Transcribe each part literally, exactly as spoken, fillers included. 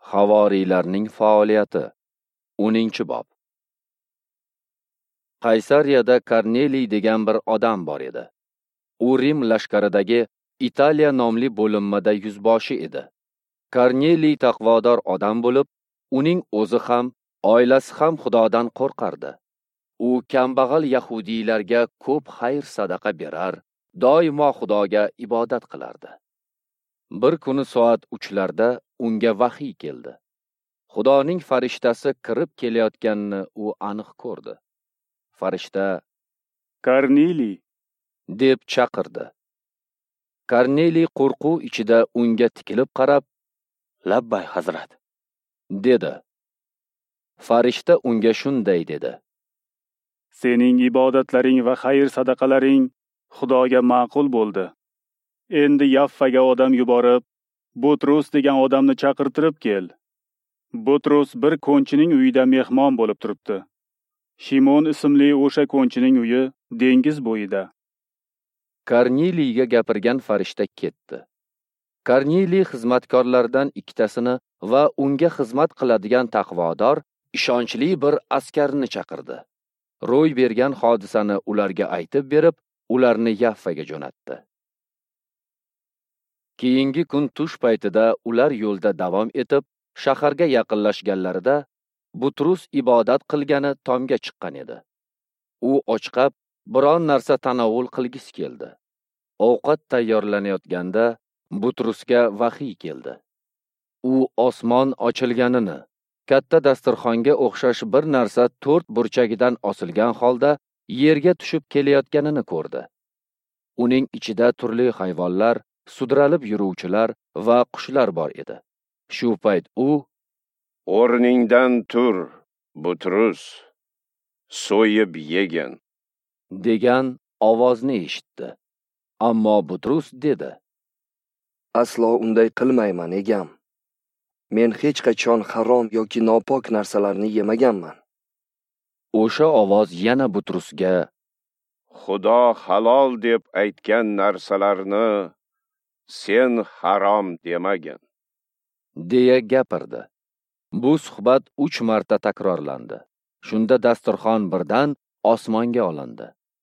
Havoriylarning faoliyati. o'ninchi bob. Qaysariyada Korneliy degan bir odam bor edi. U Rim lashkaridagi Italiya nomli bo'linmada yuzboshi edi. Korneliy taqvodor odam bo'lib, uning o'zi ham, oilasi ham Xudodan qo'rqardi. U kambag'al yahudiylarga ko'p xayr sadaqa berar, doimo Xudoga ibodat qilardi. Bir kuni soat uchlarda unga vahiy keldi. Xudoning farishtasi kirib kelayotganini u aniq ko'rdi. Farishta Korneliy deb chaqirdi. Korneliy qo'rquv ichida unga tikilib qarab, "Labbay hazrat" dedi. Farishta unga shunday dedi: "Sening ibodatlaring va xayr sadaqalaring Xudoga ma'qul bo'ldi. Endi Yaffaga odam yuborib, Butrus degan odamni chaqirtirib kel. Butrus bir ko'nchining uyida mehmon bo'lib turibdi. Shimon ismli o'sha ko'nchining uyi dengiz bo'yida." Korneliyga gapirgan farishta ketdi. Korneliy xizmatkorlardan ikkitasini va unga xizmat qiladigan taqvodor, ishonchli bir askarni chaqirdi. Ro'y bergan hodisani ularga aytib berib, ularni Yaffaga jo'natdi. Keyingi kun tush paytida ular yo'lda davom etib, shaharga yaqinlashganlarida Butrus ibodat qilgani tomga chiqqan edi. U ochqab, biron narsa tanovul qilgisi keldi. Ovqat tayyorlanayotganda Butrusga vahiy keldi. U osmon ochilganini, katta dasturxonga o'xshash bir narsa to'rt burchagidan osilgan holda yerga tushib kelayotganini ko'rdi. Uning ichida turli hayvonlar, sudralib yuruvchilar va qushlar bor edi. Shu payt u "O'rningdan tur, Butrus, so'yib yegin" degan ovozni eshitdi. Ammo Butrus dedi: "Aslo unday qilmayman, egam. Men hech qachon harom yoki nopok narsalarni yemaganman." O'sha ovoz yana Butrusga: "Xudo halol deb aytgan narsalarni sen harom demagin" deya gapirdi. Bu suhbat uch marta takrorlandi. Shunda dasturxon birdan osmonga olindi.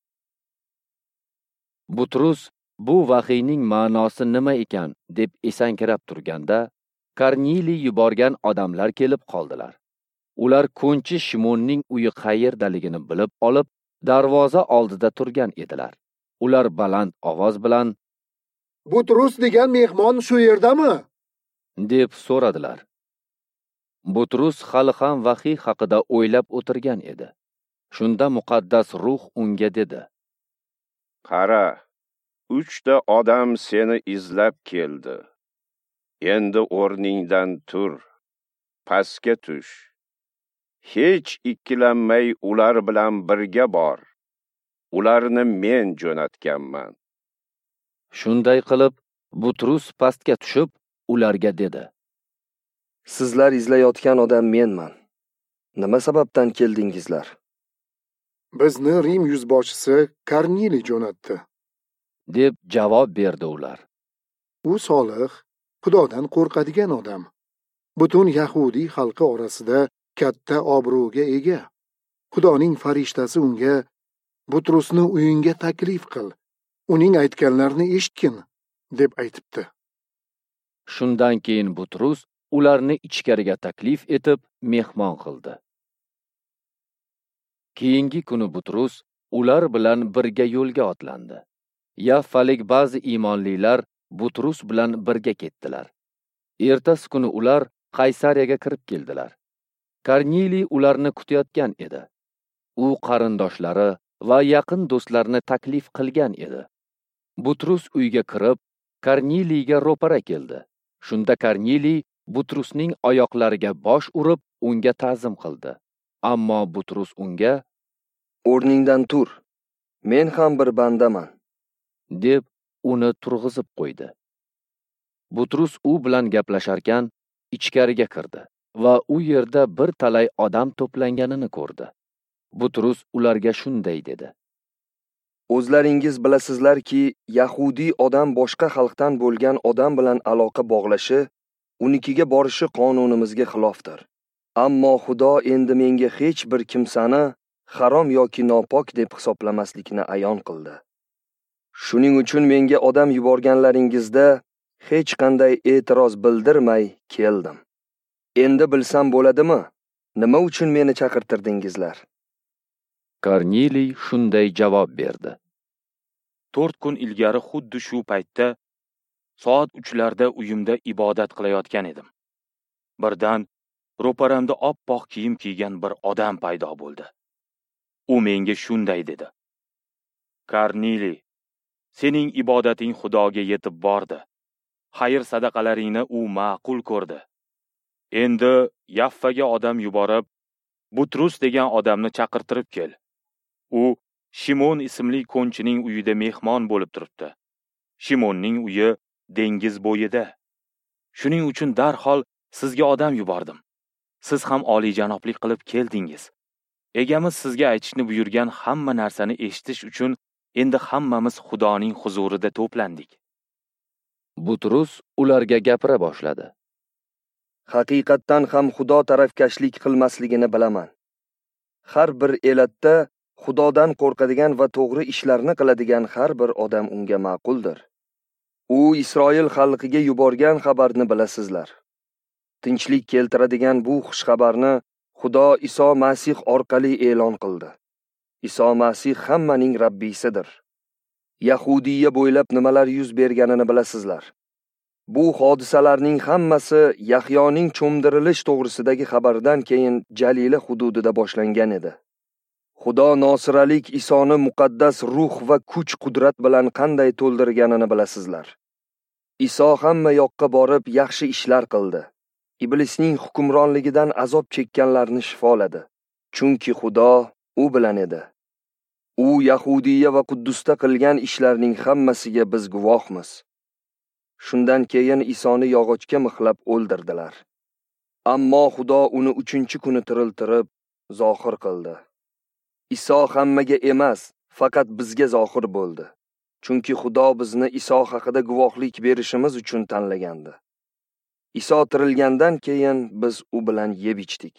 Butrus bu vahiyning ma'nosi nima ekan deb esankirab turganda, Korneliy yuborgan odamlar kelib qoldilar. Ular ko'nchi Shimonning uyi qayerdaligini bilib olib, darvoza oldida turgan edilar. Ular baland ovoz bilan "Butrus degan mehmon shu yerdami?" deb so'radilar. Butrus hali ham vahiy haqida o'ylab o'tirgan edi. Shunda muqaddas ruh unga dedi: "Qara, uchta odam seni izlab keldi. Endi o'rningdan tur, pastga tush. Hech ikkilanmay ular bilan birga bor. Ularni men jo'natganman." Shunday qilib, Butrus pastga tushib, ularga dedi: "Sizlar izlayotgan odam menman. Nima sababdan keldingizlar?" "Bizni Rim yuzboshchisi Korneliy jo'natdi" deb javob berdi ular. "U solih, Xudodan qo'rqadigan odam. Butun Yahudiy xalqi orasida katta obro'ga ega. Xudoning farishtasi unga Butrusni uyingga taklif qil, uning aytganlarini eshitgin deb aytibdi." Shundan keyin Butrus ularni ichkariga taklif etib mehmon qildi. Keyingi kuni Butrus ular bilan birga yo'lga otlandi. Yaffalik ba'zi iymonlilar Butrus bilan birga ketdilar. Ertasi kuni ular Qaysariyaga kirib keldilar. Korneliy ularni kutayotgan edi. U qarindoshlari va yaqin do'stlarini taklif qilgan edi. Butrus uyga kirib, Korneliyga ro'para keldi. Shunda Korneliy Butrusning oyoqlariga bosh urib, unga ta'zim qildi. Ammo Butrus unga "O'rningdan tur. Men ham bir bandaman" deb uni turg'izib qo'ydi. Butrus u bilan gaplasharkan ichkariga kirdi va u yerda bir talay odam to'planganini ko'rdi. Butrus ularga shunday dedi: "O'zlaringiz bilasizlarki, Yahudiy odam boshqa xalqdan bo'lgan odam bilan aloqa bog'lashi unikiga borishi qonunimizga xilofdir. Ammo Xudo endi menga hech bir kimsani harom yoki nopok deb hisoblamaslikni ayon qildi. Shuning uchun menga odam yuborganlaringizda hech qanday e'tiroz bildirmay keldim. Endi bilsam bo'ladimi? Nima uchun meni chaqirtirdingizlar? Korniliy shunday javob berdi. to'rt kun ilgari xuddi shu paytda soat uchlarda uyimda ibodat qilayotgan edim. Birdan ro'paramda oppoq kiyim kiygan bir odam paydo bo'ldi. U menga shunday dedi: Korniliy, sening ibodating Xudoga yetib bordi. Xayr sadaqalaringni u ma'qul ko'rdi. Endi Yaffaga odam yuborib, Butrus degan odamni chaqirtirib kel. U Shimon ismli ko'nchining uyida mehmon bo'lib turibdi. Shimonning uyi dengiz bo'yida. Shuning uchun darhol sizga odam yubordim. Siz ham oliyjanoblik qilib keldingiz. Egamiz sizga aytishni buyurgan hamma narsani eshitish uchun endi hammamiz Xudoning huzurida to'plandik. Butrus ularga gapira boshladi. Haqiqatdan ham Xudo tarafkashlik qilmasligini bilaman. Har bir elatda Xudodan qo'rqadigan va to'g'ri ishlarni qiladigan har bir odam unga ma'quldir. U Isroil xalqiga yuborgan xabarni bilasizlar. Tinchlik keltiradigan bu xushxabarni Xudo Iso Masih orqali e'lon qildi. Iso Masih hammaning Rabbisidir. Yahudiya bo'ylab nimalar yuz berganini bilasizlar. Bu hodisalarning hammasi Yahyoning cho'mdirilish to'g'risidagi xabardan keyin Jalila hududida boshlangan edi. Xudo nosiralik Isoni muqaddas ruh va kuch-qudrat bilan qanday to'ldirganini bilasizlar. Iso hamma yoqqa borib yaxshi ishlar qildi. Iblisning hukmronligidan azob chekkanlarni shifoladi. Chunki Xudo u bilan edi. U Yahudiya va Quddusda qilgan ishlarning hammasiga biz guvohmiz. Shundan keyin Isoni yog'ochga mixlab o'ldirdilar. Ammo Xudo uni uchinchi kuni tiriltirib zohir qildi. Iso hammaga emas, faqat bizga zohir bo'ldi. Chunki Xudo bizni Iso haqida guvohlik berishimiz uchun tanlagandi. Iso tirilgandan keyin biz u bilan yeb ichdik.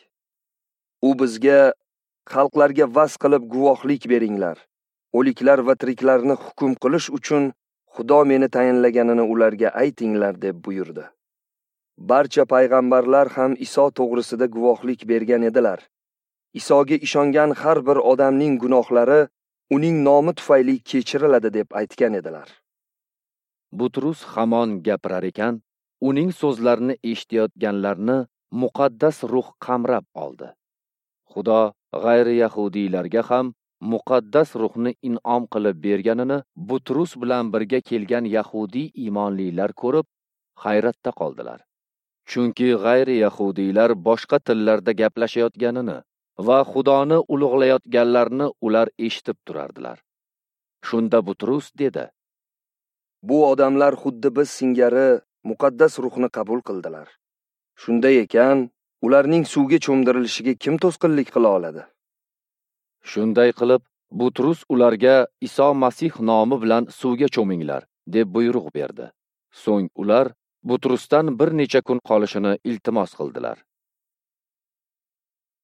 U bizga xalqlarga vas qilib guvohlik beringlar. O'liklar va tiriklarni hukm qilish uchun Xudo meni tayinlaganini ularga aytinglar deb buyurdi. Barcha payg'ambarlar ham Iso to'g'risida guvohlik bergan edilar. Isoga ishongan har bir odamning gunohlari uning nomi tufayli kechiriladi deb aytgan edilar. Butrus hamon gapirar ekan, uning so'zlarini eshitayotganlarni muqaddas ruh qamrab oldi. Xudo g'ayri yahudiylarga ham muqaddas ruhni in'om qilib berganini Butrus bilan birga kelgan yahudiy iymonlilar ko'rib hayratda qoldilar. Chunki g'ayri yahudiylar boshqa tillarda gaplashayotganini va Xudoni ulug'layotganlarni ular eshitib turardilar. Shunda Butrus dedi: Bu odamlar xuddi biz singari muqaddas ruhni qabul qildilar. Shunday ekan, ularning suvga cho'mdirilishiga kim to'sqinlik qila oladi? Shunday qilib, Butrus ularga Iso Masih nomi bilan suvga cho'minglar deb buyruq berdi. So'ng ular Butrusdan bir necha kun qolishini iltimos qildilar.